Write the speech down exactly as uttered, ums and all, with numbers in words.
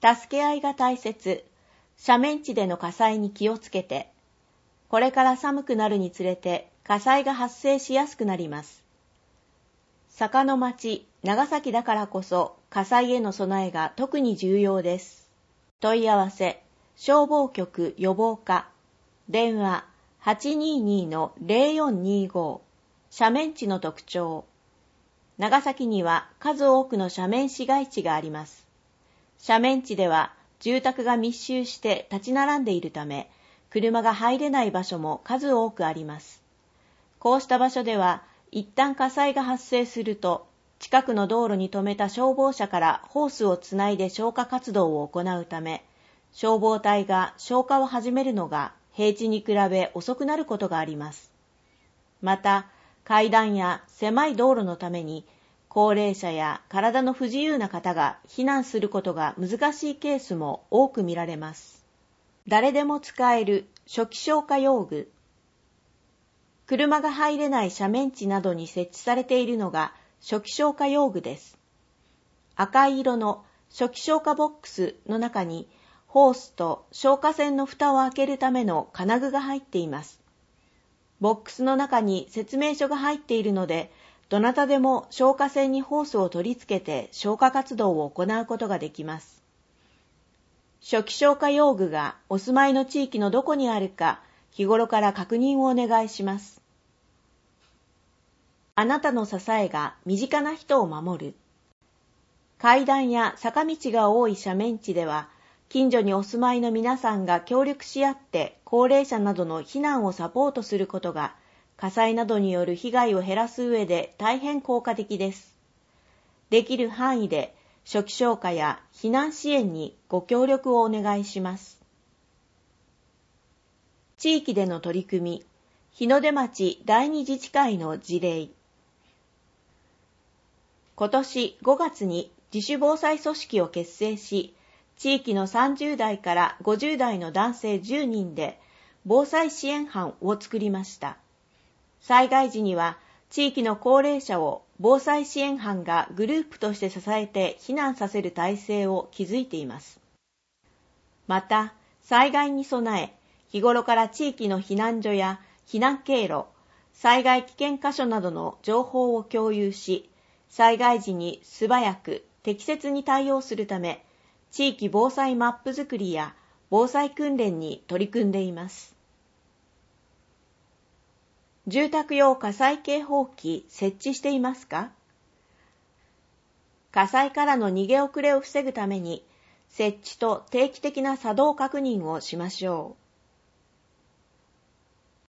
助け合いが大切。斜面地での火災に気をつけて。これから寒くなるにつれて火災が発生しやすくなります。坂の町、長崎だからこそ火災への備えが特に重要です。問い合わせ、消防局予防課、電話 はちにーにーのゼロよんにーご、斜面地の特徴。長崎には数多くの斜面市街地があります。斜面地では住宅が密集して立ち並んでいるため、車が入れない場所も数多くあります。こうした場所では、一旦火災が発生すると、近くの道路に止めた消防車からホースをつないで消火活動を行うため、消防隊が消火を始めるのが平地に比べ遅くなることがあります。また、階段や狭い道路のために、高齢者や体の不自由な方が避難することが難しいケースも多く見られます。誰でも使える初期消火用具。車が入れない斜面地などに設置されているのが初期消火用具です。赤い色の初期消火ボックスの中にホースと消火栓の蓋を開けるための金具が入っています。ボックスの中に説明書が入っているので、どなたでも消火栓にホースを取り付けて消火活動を行うことができます。初期消火用具がお住まいの地域のどこにあるか、日頃から確認をお願いします。あなたの支えが身近な人を守る。階段や坂道が多い斜面地では、近所にお住まいの皆さんが協力し合って高齢者などの避難をサポートすることが、火災などによる被害を減らす上で大変効果的です。できる範囲で初期消火や避難支援にご協力をお願いします。地域での取り組み、日の出町第二自治会の事例。今年ごがつに自主防災組織を結成し、地域のさんじゅうだいからごじゅうだいの男性じゅうにんで防災支援班を作りました。災害時には地域の高齢者を防災支援班がグループとして支えて避難させる体制を築いています。また、災害に備え、日頃から地域の避難所や避難経路、災害危険箇所などの情報を共有し、災害時に素早く適切に対応するため、地域防災マップ作りや防災訓練に取り組んでいます。住宅用火災警報器設置していますか？火災からの逃げ遅れを防ぐために、設置と定期的な作動確認をしましょう。